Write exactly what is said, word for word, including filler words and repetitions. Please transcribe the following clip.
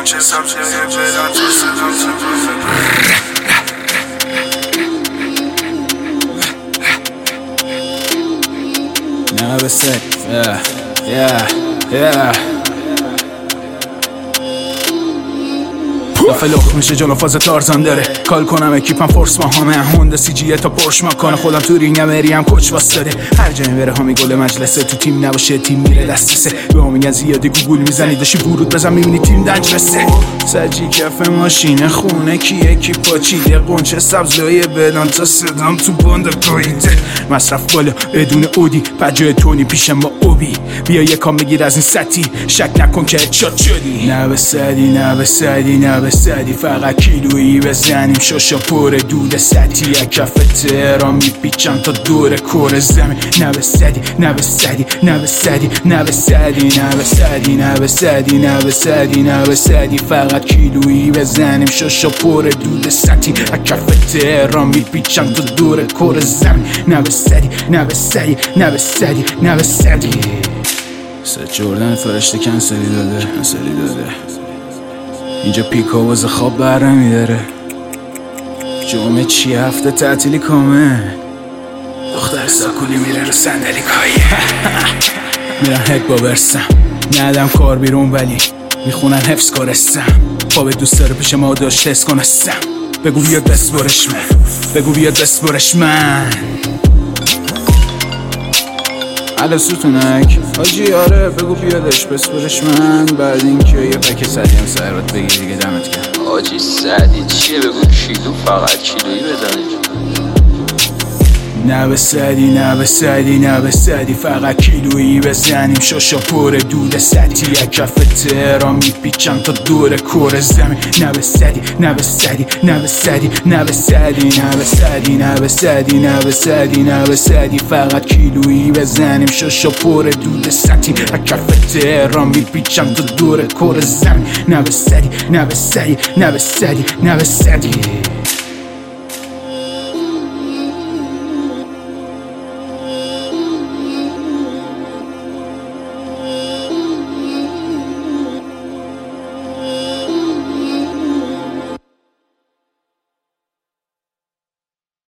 قنچه سبزه بدن تو صدام Never say, yeah, yeah, yeah. دفعه لخ میشه جلو فاز تارزان داره کال کنم اکیپم فورس ما همه هوندا سی جیه تا پرش مکانه خودم تو رینگم اریم کوچ واسطاده هر جایی بره همی گل مجلسه تو تیم نباشه تیم میره دسترسه به ما میگن زیادی گوگل میزنی داشتی ورود بزن میبینی تیم دنج رسه سجی کف ماشین خونه کیه کی پاچیده قنچه سبز لایه بدن تا صدام تو بند قایده مصرف بالا بدون اودی پجای تونی پیشم با اوبی بیا یکم بگیر از این سطی شک نکن که هدشات شدی نه به صدی نه به صدی نه به صدی فقط کیلویی بزنیم شاشا پر دود سطی کف تهران میپیچم تا دور کره زمین نه به صدی نه به صدی نه به صدی نه به صدی نه به صدی نه به صدی نه به صدی نه به صدی فقط کیلویی بزنیم شاشا پر دود سطی کف تهران میپیچم تا دور کره زمین نه به صدی نه به صدی نه به صدی نه به صدی ست جردن فرشته کنسلی داده کنسلی داده اینجا پیکا واسه خواب برمی داره جمعه چی هفته تعطیلی کامه دختر ساکولی میره رو صندلی کایه میرن هک با برسم ندم کار بیرون ولی میخونن حفظ کارستم خواب دوست داره پیش ما داشت تست کنستم بگو بیاد دست برش من بگو بیاد دست برش من علا ستونک آجی آره بگو بیادش بسپرش من بعد این که یه پک سدی هم سرات بگیر دیگه دمت کرد آجی سدی چیه بگو کیلو فقط کیلویی بزنید نه به صدی نه به صدی نه به صدی فقط کیلویی بزنیم شاشا پر دود سطی کف تهران میپیچم تا دور کره زمین نه به صدی نه به صدی نه به صدی نه به صدی نه به صدی نه به صدی نه به صدی نه به صدی فقط کیلویی بزنیم شاشا پر دود سطی کف تهران میپیچم تا دور کره زمین نه به صدی نه به صدی نه به صدی نه به صدی